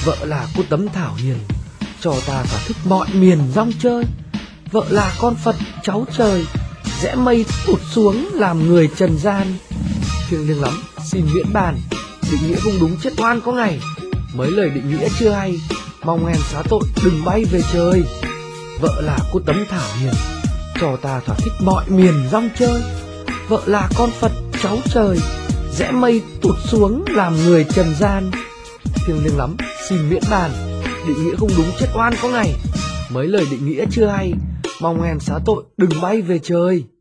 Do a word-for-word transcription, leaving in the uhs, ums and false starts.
Vợ là cô tấm thảo hiền, cho ta thỏa thích mọi miền rong chơi. Vợ là con Phật cháu trời, rẽ mây tụt xuống làm người trần gian. Thiêng liêng lắm xin miễn bàn, định nghĩa không đúng chết oan có ngày. Mấy lời định nghĩa chưa hay, mong em xá tội đừng bay về trời. Vợ là cô tấm thảo hiền, cho ta thỏa thích mọi miền rong chơi. Vợ là con Phật cháu trời, rẽ mây tụt xuống làm người trần gian. Thiêng liêng lắm xin miễn bàn, định nghĩa không đúng chết oan có ngày. Mấy lời định nghĩa chưa hay, mong em xá tội đừng bay về trời.